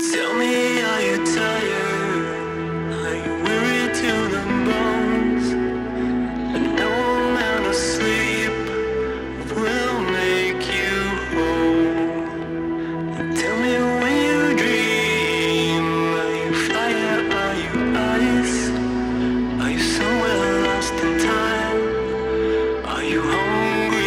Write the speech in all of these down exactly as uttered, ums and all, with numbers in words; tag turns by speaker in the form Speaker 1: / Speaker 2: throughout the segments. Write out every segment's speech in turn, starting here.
Speaker 1: Tell me, are you tired? Are you weary to the bones? And no amount of sleep will make you whole. And tell me when you dream, are you fire, are you ice? Are you somewhere lost in time? Are you hungry?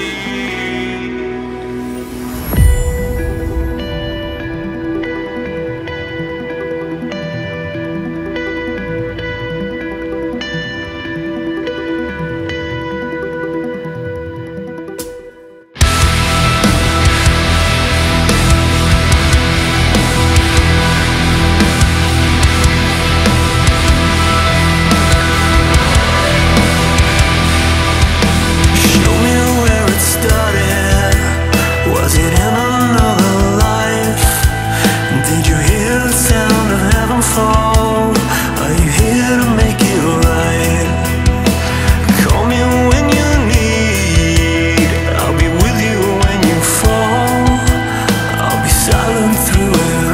Speaker 1: Through it